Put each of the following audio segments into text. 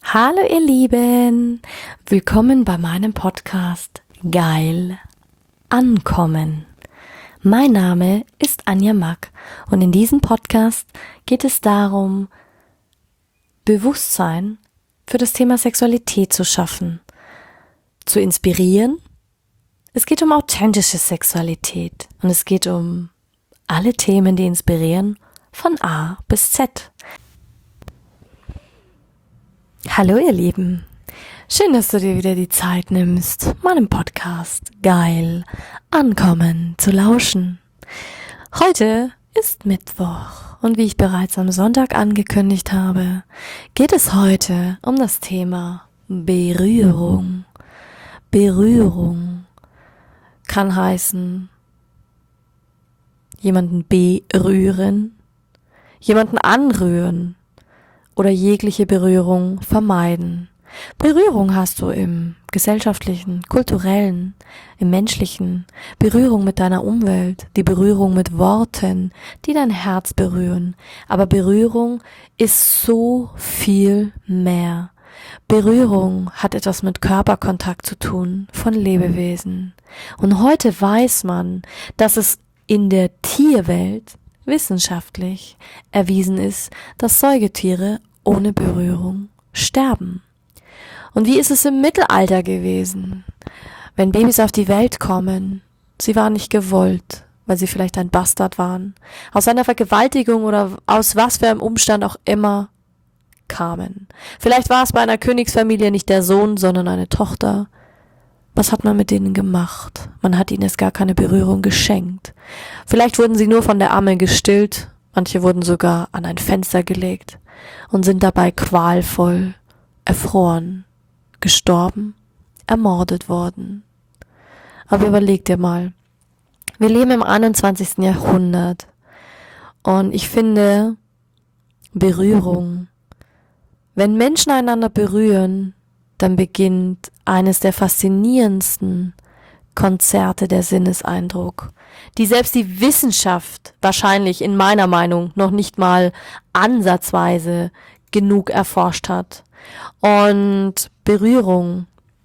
Hallo ihr Lieben, willkommen bei meinem Podcast Geil Ankommen. Mein Name ist Anja Mack und in diesem Podcast geht es darum, Bewusstsein für das Thema Sexualität zu schaffen, zu inspirieren. Es geht um authentische Sexualität und es geht um alle Themen, die inspirieren, von A bis Z. Hallo ihr Lieben, schön, dass du dir wieder die Zeit nimmst, meinem Podcast Geil Ankommen zu lauschen. Heute ist Mittwoch und wie ich bereits am Sonntag angekündigt habe, geht es heute um das Thema Berührung. Berührung kann heißen, jemanden berühren, jemanden anrühren, oder jegliche Berührung vermeiden. Berührung hast du im gesellschaftlichen, kulturellen, im menschlichen, Berührung mit deiner Umwelt, die Berührung mit Worten, die dein Herz berühren. Aber Berührung ist so viel mehr. Berührung hat etwas mit Körperkontakt zu tun von Lebewesen. Und heute weiß man, dass es in der Tierwelt wissenschaftlich erwiesen ist, dass Säugetiere ohne Berührung sterben. Und wie ist es im Mittelalter gewesen? Wenn Babys auf die Welt kommen, sie waren nicht gewollt, weil sie vielleicht ein Bastard waren, aus einer Vergewaltigung oder aus was für einem Umstand auch immer kamen. Vielleicht war es bei einer Königsfamilie nicht der Sohn, sondern eine Tochter. Was hat man mit denen gemacht? Man hat ihnen gar keine Berührung geschenkt. Vielleicht wurden sie nur von der Amme gestillt, manche wurden sogar an ein Fenster gelegt und sind dabei qualvoll erfroren, gestorben, ermordet worden. Aber überleg dir mal, wir leben im 21. Jahrhundert und ich finde Berührung, wenn Menschen einander berühren, dann beginnt eines der faszinierendsten Konzerte der Sinneseindruck, die selbst die Wissenschaft wahrscheinlich in meiner Meinung noch nicht mal ansatzweise genug erforscht hat. Und Berührung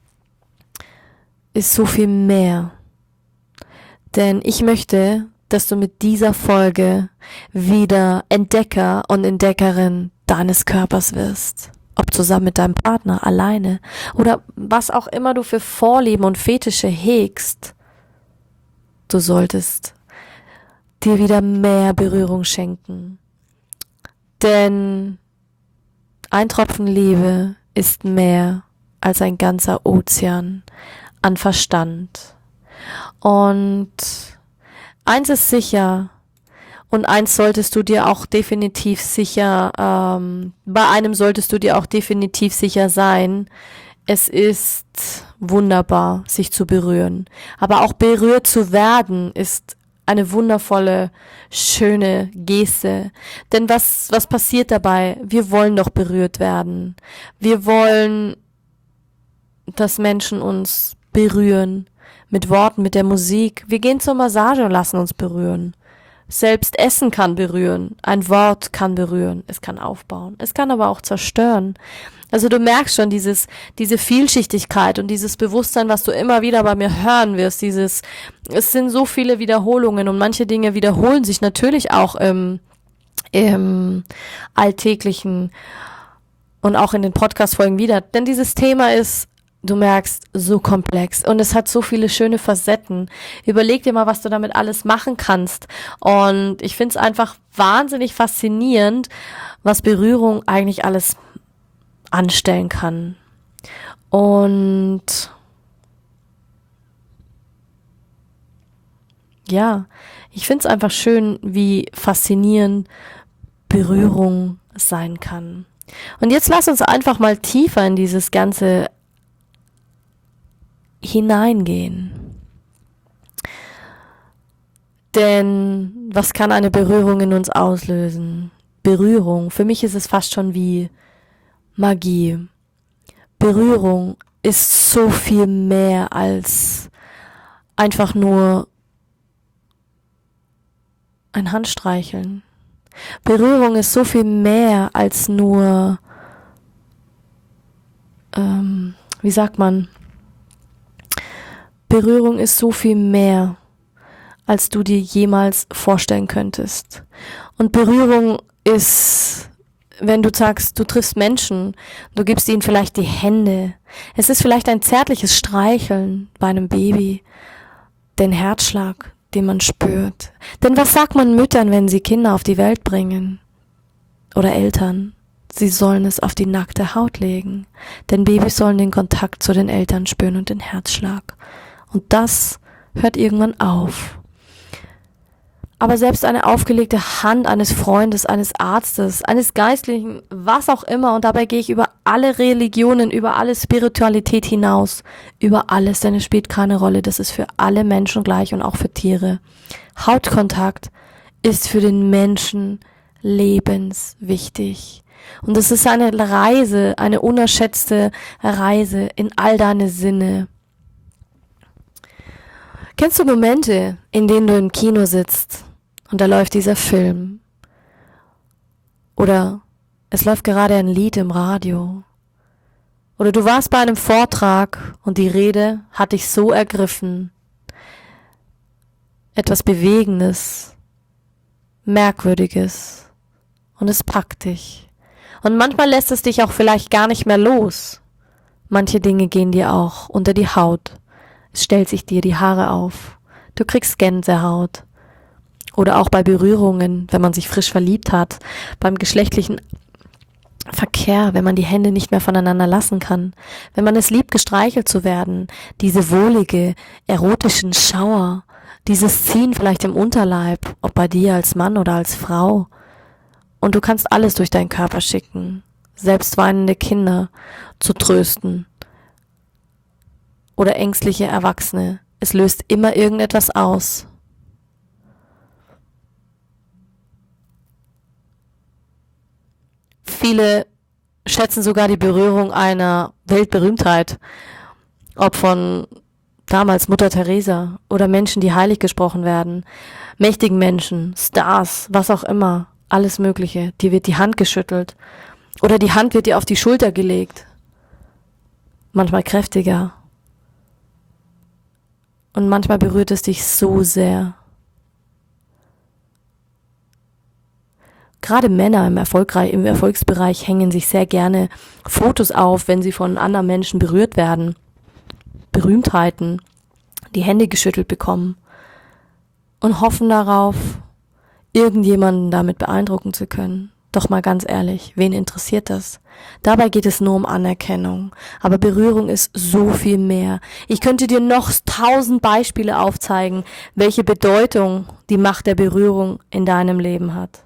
ist so viel mehr. Denn ich möchte, dass du mit dieser Folge wieder Entdecker und Entdeckerin deines Körpers wirst. Ob zusammen mit deinem Partner, alleine oder was auch immer du für Vorlieben und Fetische hegst. Du solltest dir wieder mehr Berührung schenken. Denn ein Tropfen Liebe ist mehr als ein ganzer Ozean an Verstand. Und eins ist sicher, und eins solltest du dir auch definitiv sicher, bei einem solltest du dir auch definitiv sicher sein, es ist wunderbar, sich zu berühren. Aber auch berührt zu werden ist eine wundervolle, schöne Geste. Denn was passiert dabei? Wir wollen doch berührt werden. Wir wollen, dass Menschen uns berühren. Mit Worten, mit der Musik. Wir gehen zur Massage und lassen uns berühren. Selbst Essen kann berühren, ein Wort kann berühren, es kann aufbauen, es kann aber auch zerstören. Also du merkst schon diese Vielschichtigkeit und dieses Bewusstsein, was du immer wieder bei mir hören wirst, es sind so viele Wiederholungen und manche Dinge wiederholen sich natürlich auch im Alltäglichen und auch in den Podcast-Folgen wieder, denn dieses Thema ist, du merkst, so komplex und es hat so viele schöne Facetten. Überleg dir mal, was du damit alles machen kannst. Und ich finde es einfach wahnsinnig faszinierend, was Berührung eigentlich alles anstellen kann. Und ja, ich finde es einfach schön, wie faszinierend Berührung sein kann. Und jetzt lass uns einfach mal tiefer in dieses ganze hineingehen. Denn was kann eine Berührung in uns auslösen? Berührung, für mich ist es fast schon wie Magie. Berührung ist so viel mehr als einfach nur ein Handstreicheln. Berührung ist so viel mehr als nur wie sagt man, Berührung ist so viel mehr, als du dir jemals vorstellen könntest. Und Berührung ist, wenn du sagst, du triffst Menschen, du gibst ihnen vielleicht die Hände. Es ist vielleicht ein zärtliches Streicheln bei einem Baby, den Herzschlag, den man spürt. Denn was sagt man Müttern, wenn sie Kinder auf die Welt bringen? Oder Eltern? Sie sollen es auf die nackte Haut legen. Denn Babys sollen den Kontakt zu den Eltern spüren und den Herzschlag. Und das hört irgendwann auf. Aber selbst eine aufgelegte Hand eines Freundes, eines Arztes, eines Geistlichen, was auch immer, und dabei gehe ich über alle Religionen, über alle Spiritualität hinaus, über alles, denn es spielt keine Rolle, das ist für alle Menschen gleich und auch für Tiere. Hautkontakt ist für den Menschen lebenswichtig. Und es ist eine Reise, eine unerschätzte Reise in all deine Sinne. Kennst du Momente, in denen du im Kino sitzt und da läuft dieser Film? Oder es läuft gerade ein Lied im Radio? Oder du warst bei einem Vortrag und die Rede hat dich so ergriffen. Etwas Bewegendes, Merkwürdiges, und es packt dich. Und manchmal lässt es dich auch vielleicht gar nicht mehr los. Manche Dinge gehen dir auch unter die Haut. Es stellt sich dir die Haare auf. Du kriegst Gänsehaut. Oder auch bei Berührungen, wenn man sich frisch verliebt hat, beim geschlechtlichen Verkehr, wenn man die Hände nicht mehr voneinander lassen kann, wenn man es liebt, gestreichelt zu werden, diese wohlige, erotischen Schauer, dieses Ziehen vielleicht im Unterleib, ob bei dir als Mann oder als Frau. Und du kannst alles durch deinen Körper schicken, selbst weinende Kinder zu trösten oder ängstliche Erwachsene. Es löst immer irgendetwas aus. Viele schätzen sogar die Berührung einer Weltberühmtheit, ob von damals Mutter Teresa oder Menschen, die heilig gesprochen werden, mächtigen Menschen, Stars, was auch immer, alles Mögliche. Dir wird die Hand geschüttelt oder die Hand wird dir auf die Schulter gelegt, manchmal kräftiger. Und manchmal berührt es dich so sehr. Gerade Männer im Erfolgsbereich hängen sich sehr gerne Fotos auf, wenn sie von anderen Menschen berührt werden. Berühmtheiten, die Hände geschüttelt bekommen und hoffen darauf, irgendjemanden damit beeindrucken zu können. Doch mal ganz ehrlich, wen interessiert das? Dabei geht es nur um Anerkennung. Aber Berührung ist so viel mehr. Ich könnte dir noch 1000 Beispiele aufzeigen, welche Bedeutung die Macht der Berührung in deinem Leben hat.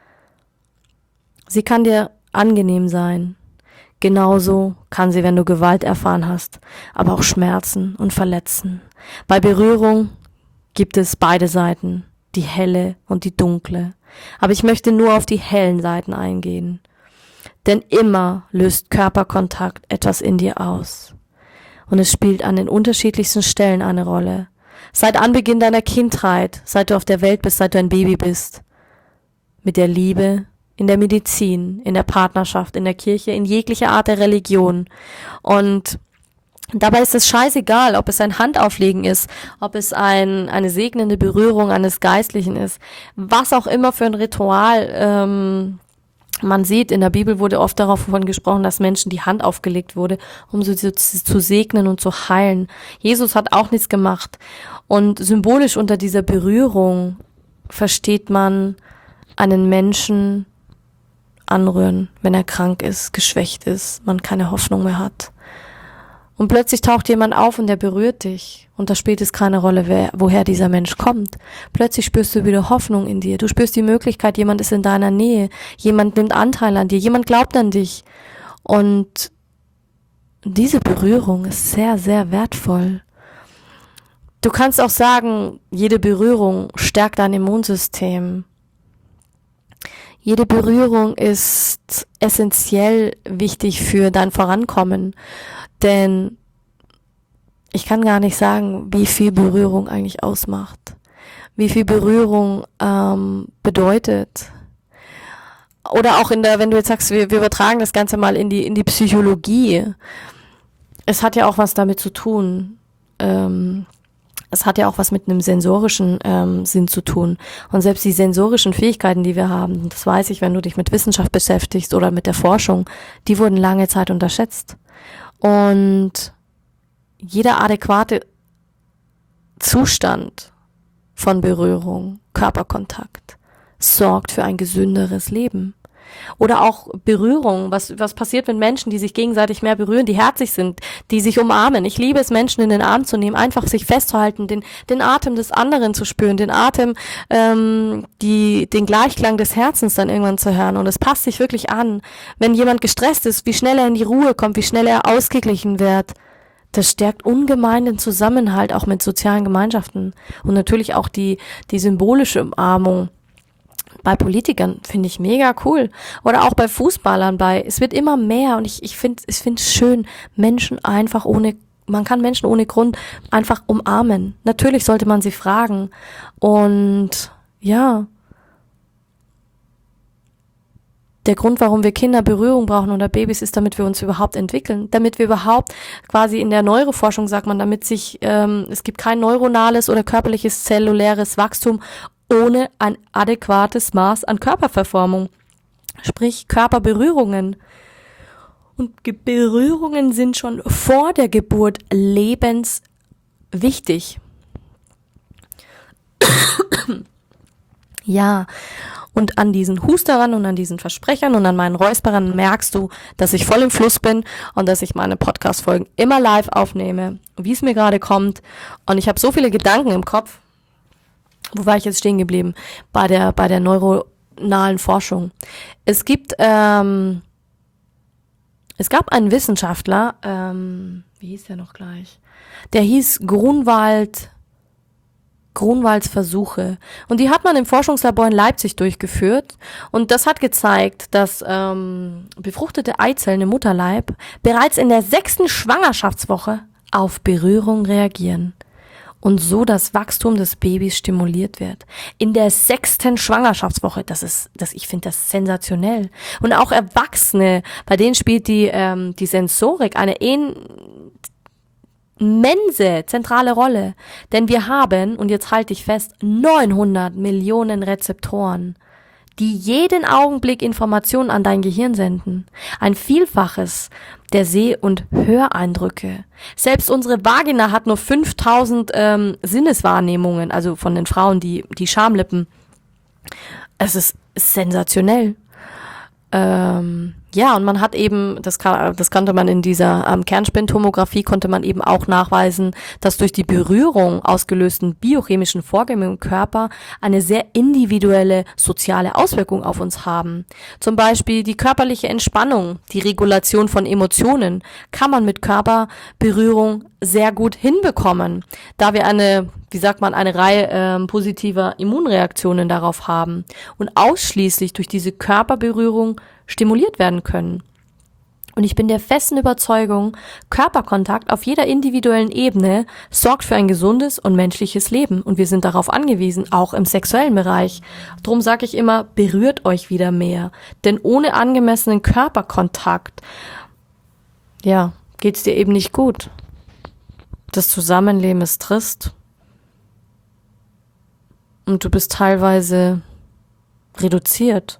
Sie kann dir angenehm sein. Genauso kann sie, wenn du Gewalt erfahren hast, aber auch schmerzen und verletzen. Bei Berührung gibt es beide Seiten, die helle und die dunkle. Aber ich möchte nur auf die hellen Seiten eingehen. Denn immer löst Körperkontakt etwas in dir aus. Und es spielt an den unterschiedlichsten Stellen eine Rolle. Seit Anbeginn deiner Kindheit, seit du auf der Welt bist, seit du ein Baby bist. Mit der Liebe, in der Medizin, in der Partnerschaft, in der Kirche, in jeglicher Art der Religion. Und dabei ist es scheißegal, ob es ein Handauflegen ist, ob es eine segnende Berührung eines Geistlichen ist, was auch immer für ein Ritual man sieht. In der Bibel wurde oft davon gesprochen, dass Menschen die Hand aufgelegt wurde, um sie zu segnen und zu heilen. Jesus hat auch nichts gemacht. Und symbolisch unter dieser Berührung versteht man einen Menschen anrühren, wenn er krank ist, geschwächt ist, man keine Hoffnung mehr hat. Und plötzlich taucht jemand auf und der berührt dich. Und da spielt es keine Rolle, woher dieser Mensch kommt. Plötzlich spürst du wieder Hoffnung in dir. Du spürst die Möglichkeit, jemand ist in deiner Nähe. Jemand nimmt Anteil an dir. Jemand glaubt an dich. Und diese Berührung ist sehr, sehr wertvoll. Du kannst auch sagen, jede Berührung stärkt dein Immunsystem. Jede Berührung ist essentiell wichtig für dein Vorankommen, denn ich kann gar nicht sagen, wie viel Berührung eigentlich ausmacht, wie viel Berührung bedeutet. Oder auch wenn du jetzt sagst, wir übertragen das Ganze mal in die Psychologie. es hat ja auch was damit zu tun, es hat ja auch was mit einem sensorischen Sinn zu tun. Und selbst die sensorischen Fähigkeiten, die wir haben, das weiß ich, wenn du dich mit Wissenschaft beschäftigst oder mit der Forschung, die wurden lange Zeit unterschätzt. Und jeder adäquate Zustand von Berührung, Körperkontakt, sorgt für ein gesünderes Leben. Oder auch Berührung, was passiert mit Menschen, die sich gegenseitig mehr berühren, die herzig sind, die sich umarmen. Ich liebe es, Menschen in den Arm zu nehmen, einfach sich festzuhalten, den Atem des anderen zu spüren, den Atem, den Gleichklang des Herzens dann irgendwann zu hören. Und es passt sich wirklich an, wenn jemand gestresst ist, wie schnell er in die Ruhe kommt, wie schnell er ausgeglichen wird. Das stärkt ungemein den Zusammenhalt auch mit sozialen Gemeinschaften. Und natürlich auch die symbolische Umarmung. Bei Politikern finde ich mega cool. Oder auch bei Fußballern, es wird immer mehr und ich finde es schön, man kann Menschen ohne Grund einfach umarmen. Natürlich sollte man sie fragen. Und ja, der Grund, warum wir Kinder Berührung brauchen oder Babys, ist, damit wir uns überhaupt entwickeln. Damit wir überhaupt quasi in der Neuroforschung, sagt man, es gibt kein neuronales oder körperliches zelluläres Wachstum ohne ein adäquates Maß an Körperverformung, sprich Körperberührungen. Und Berührungen sind schon vor der Geburt lebenswichtig. Ja, und an diesen Husterern und an diesen Versprechern und an meinen Räusperern merkst du, dass ich voll im Fluss bin und dass ich meine Podcast-Folgen immer live aufnehme, wie es mir gerade kommt. Und ich habe so viele Gedanken im Kopf. Wo war ich jetzt stehen geblieben? Bei der neuronalen Forschung. Es gab einen Wissenschaftler, wie hieß der noch gleich? Der hieß Grunwalds Versuche. Und die hat man im Forschungslabor in Leipzig durchgeführt. Und das hat gezeigt, dass befruchtete Eizellen im Mutterleib bereits in der 6. Schwangerschaftswoche auf Berührung reagieren. Und so das Wachstum des Babys stimuliert wird. In der 6. Schwangerschaftswoche, ich finde das sensationell. Und auch Erwachsene, bei denen spielt die Sensorik eine immense zentrale Rolle. Denn wir haben, und jetzt halte ich fest, 900 Millionen Rezeptoren, die jeden Augenblick Informationen an dein Gehirn senden. Ein Vielfaches der Seh- und Höreindrücke. Selbst unsere Vagina hat nur 5000 Sinneswahrnehmungen, also von den Frauen, die Schamlippen. Es ist sensationell. Ja, und man hat eben, das konnte man in dieser Kernspintomographie, konnte man eben auch nachweisen, dass durch die Berührung ausgelösten biochemischen Vorgänge im Körper eine sehr individuelle soziale Auswirkung auf uns haben. Zum Beispiel die körperliche Entspannung, die Regulation von Emotionen kann man mit Körperberührung sehr gut hinbekommen, da wir eine Reihe positiver Immunreaktionen darauf haben und ausschließlich durch diese Körperberührung stimuliert werden können. Und ich bin der festen Überzeugung, Körperkontakt auf jeder individuellen Ebene sorgt für ein gesundes und menschliches Leben. Und wir sind darauf angewiesen, auch im sexuellen Bereich. Drum sage ich immer, berührt euch wieder mehr. Denn ohne angemessenen Körperkontakt, ja, geht's dir eben nicht gut. Das Zusammenleben ist trist. Und du bist teilweise reduziert.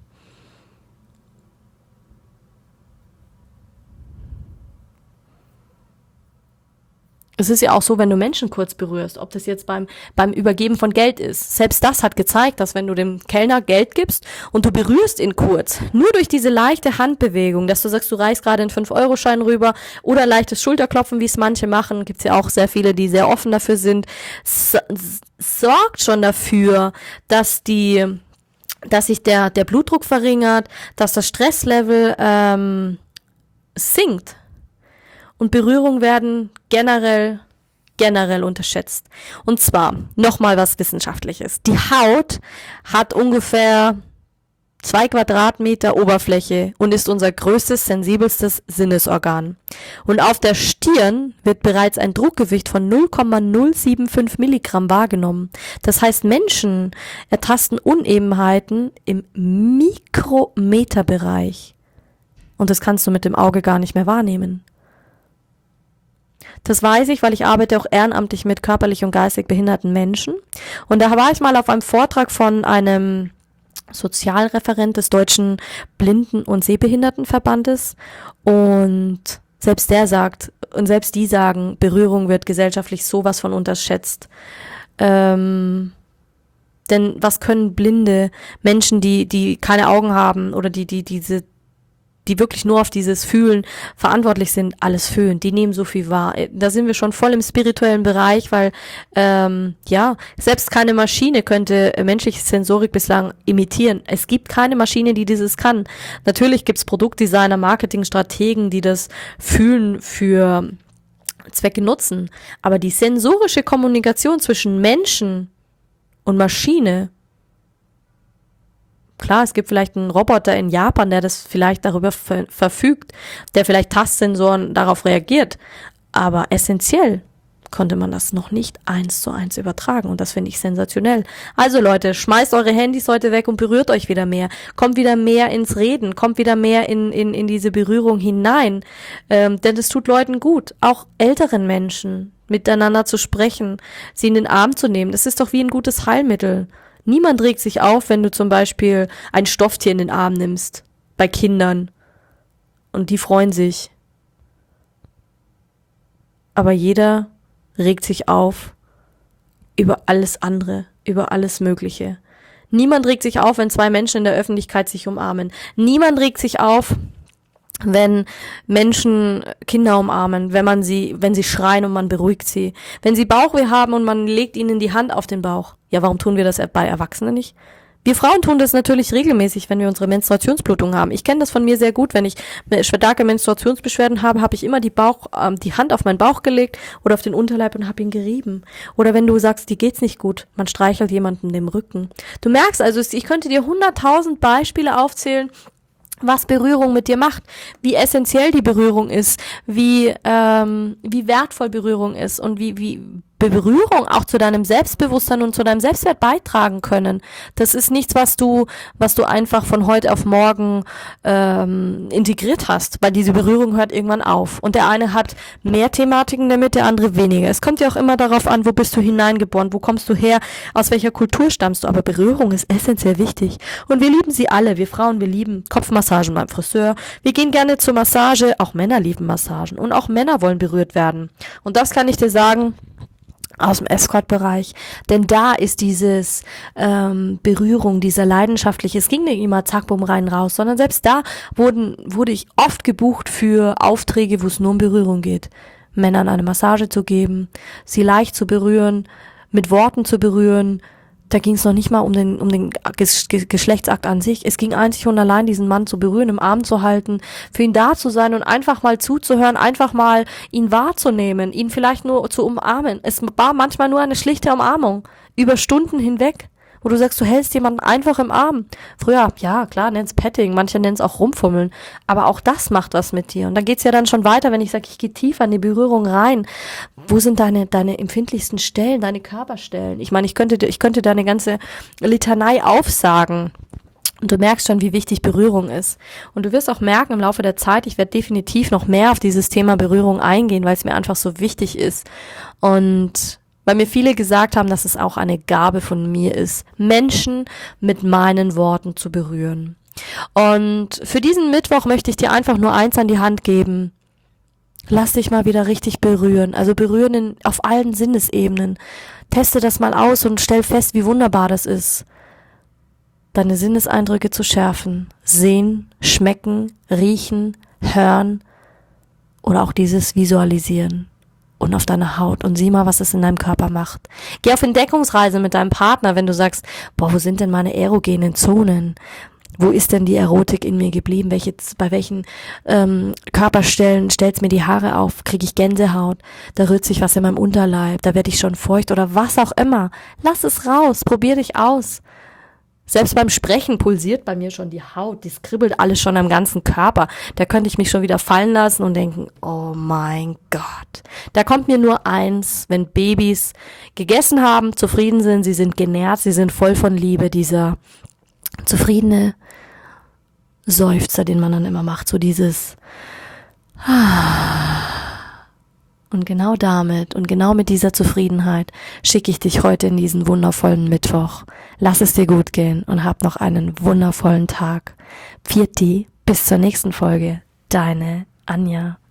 Es ist ja auch so, wenn du Menschen kurz berührst, ob das jetzt beim Übergeben von Geld ist. Selbst das hat gezeigt, dass wenn du dem Kellner Geld gibst und du berührst ihn kurz, nur durch diese leichte Handbewegung, dass du sagst, du reichst gerade einen 5-Euro-Schein rüber oder leichtes Schulterklopfen, wie es manche machen, gibt's ja auch sehr viele, die sehr offen dafür sind, sorgt schon dafür, dass sich der Blutdruck verringert, dass das Stresslevel sinkt. Und Berührung werden generell unterschätzt. Und zwar, nochmal was Wissenschaftliches. Die Haut hat ungefähr 2 Quadratmeter Oberfläche und ist unser größtes, sensibelstes Sinnesorgan. Und auf der Stirn wird bereits ein Druckgewicht von 0,075 Milligramm wahrgenommen. Das heißt, Menschen ertasten Unebenheiten im Mikrometerbereich. Und das kannst du mit dem Auge gar nicht mehr wahrnehmen. Das weiß ich, weil ich arbeite auch ehrenamtlich mit körperlich und geistig behinderten Menschen. Und da war ich mal auf einem Vortrag von einem Sozialreferent des Deutschen Blinden- und Sehbehindertenverbandes. Und selbst der sagt, und selbst die sagen, Berührung wird gesellschaftlich sowas von unterschätzt. Denn was können blinde Menschen, die keine Augen haben oder die wirklich nur auf dieses Fühlen verantwortlich sind, alles fühlen. Die nehmen so viel wahr. Da sind wir schon voll im spirituellen Bereich, weil selbst keine Maschine könnte menschliche Sensorik bislang imitieren. Es gibt keine Maschine, die dieses kann. Natürlich gibt's Produktdesigner, Marketingstrategen, die das Fühlen für Zwecke nutzen. Aber die sensorische Kommunikation zwischen Menschen und Maschine, klar, es gibt vielleicht einen Roboter in Japan, der das vielleicht darüber verfügt, der vielleicht Tastsensoren darauf reagiert, aber essentiell konnte man das noch nicht 1:1 übertragen und das finde ich sensationell. Also Leute, schmeißt eure Handys heute weg und berührt euch wieder mehr. Kommt wieder mehr ins Reden, kommt wieder mehr in diese Berührung hinein, denn es tut Leuten gut, auch älteren Menschen miteinander zu sprechen, sie in den Arm zu nehmen. Das ist doch wie ein gutes Heilmittel. Niemand regt sich auf, wenn du zum Beispiel ein Stofftier in den Arm nimmst, bei Kindern. Und die freuen sich. Aber jeder regt sich auf über alles andere, über alles Mögliche. Niemand regt sich auf, wenn zwei Menschen in der Öffentlichkeit sich umarmen. Niemand regt sich auf, wenn Menschen Kinder umarmen, wenn sie schreien und man beruhigt sie. Wenn sie Bauchweh haben und man legt ihnen die Hand auf den Bauch. Ja, warum tun wir das bei Erwachsenen nicht? Wir Frauen tun das natürlich regelmäßig, wenn wir unsere Menstruationsblutung haben. Ich kenne das von mir sehr gut. Wenn ich starke Menstruationsbeschwerden habe, habe ich immer die Hand auf meinen Bauch gelegt oder auf den Unterleib und habe ihn gerieben. Oder wenn du sagst, dir geht's nicht gut, man streichelt jemanden den Rücken. Du merkst also, ich könnte dir 100.000 Beispiele aufzählen, was Berührung mit dir macht, wie essentiell die Berührung ist, wie wertvoll Berührung ist und wie Berührung auch zu deinem Selbstbewusstsein und zu deinem Selbstwert beitragen können. Das ist nichts, was du einfach von heute auf morgen integriert hast, weil diese Berührung hört irgendwann auf. Und der eine hat mehr Thematiken damit, der andere weniger. Es kommt ja auch immer darauf an, wo bist du hineingeboren, wo kommst du her, aus welcher Kultur stammst du. Aber Berührung ist essentiell wichtig. Und wir lieben sie alle. Wir Frauen, wir lieben Kopfmassagen beim Friseur. Wir gehen gerne zur Massage. Auch Männer lieben Massagen. Und auch Männer wollen berührt werden. Und das kann ich dir sagen, aus dem Escort-Bereich, denn da ist dieses Berührung, dieser leidenschaftliche, es ging nicht immer zack, bumm, rein, raus, sondern selbst da wurde ich oft gebucht für Aufträge, wo es nur um Berührung geht. Männern eine Massage zu geben, sie leicht zu berühren, mit Worten zu berühren. Da ging es noch nicht mal um den Geschlechtsakt an sich. Es ging einzig und allein, diesen Mann zu berühren, im Arm zu halten, für ihn da zu sein und einfach mal zuzuhören, einfach mal ihn wahrzunehmen, ihn vielleicht nur zu umarmen. Es war manchmal nur eine schlichte Umarmung, über Stunden hinweg, wo du sagst, du hältst jemanden einfach im Arm. Früher, ja, klar, nenn's Petting, manche nennen's auch Rumfummeln, aber auch das macht was mit dir. Und dann geht's ja dann schon weiter, wenn ich sage, ich gehe tiefer in die Berührung rein. Wo sind deine empfindlichsten Stellen, deine Körperstellen? Ich meine, ich könnte deine ganze Litanei aufsagen. Und du merkst schon, wie wichtig Berührung ist. Und du wirst auch merken im Laufe der Zeit, ich werde definitiv noch mehr auf dieses Thema Berührung eingehen, weil es mir einfach so wichtig ist. Und weil mir viele gesagt haben, dass es auch eine Gabe von mir ist, Menschen mit meinen Worten zu berühren. Und für diesen Mittwoch möchte ich dir einfach nur eins an die Hand geben. Lass dich mal wieder richtig berühren. Also berühren auf allen Sinnesebenen. Teste das mal aus und stell fest, wie wunderbar das ist. Deine Sinneseindrücke zu schärfen. Sehen, schmecken, riechen, hören oder auch dieses Visualisieren. Und auf deine Haut und sieh mal, was es in deinem Körper macht. Geh auf Entdeckungsreise mit deinem Partner, wenn du sagst, boah, wo sind denn meine erogenen Zonen? Wo ist denn die Erotik in mir geblieben? Bei welchen Körperstellen stellt's mir die Haare auf? Kriege ich Gänsehaut? Da rührt sich was in meinem Unterleib, da werde ich schon feucht oder was auch immer. Lass es raus, probier dich aus. Selbst beim Sprechen pulsiert bei mir schon die Haut, die kribbelt alles schon am ganzen Körper. Da könnte ich mich schon wieder fallen lassen und denken, oh mein Gott. Da kommt mir nur eins, wenn Babys gegessen haben, zufrieden sind, sie sind genährt, sie sind voll von Liebe, dieser zufriedene Seufzer, den man dann immer macht, so dieses und Und genau damit und genau mit dieser Zufriedenheit schicke ich dich heute in diesen wundervollen Mittwoch. Lass es dir gut gehen und hab noch einen wundervollen Tag. Pfiat, bis zur nächsten Folge. Deine Anja.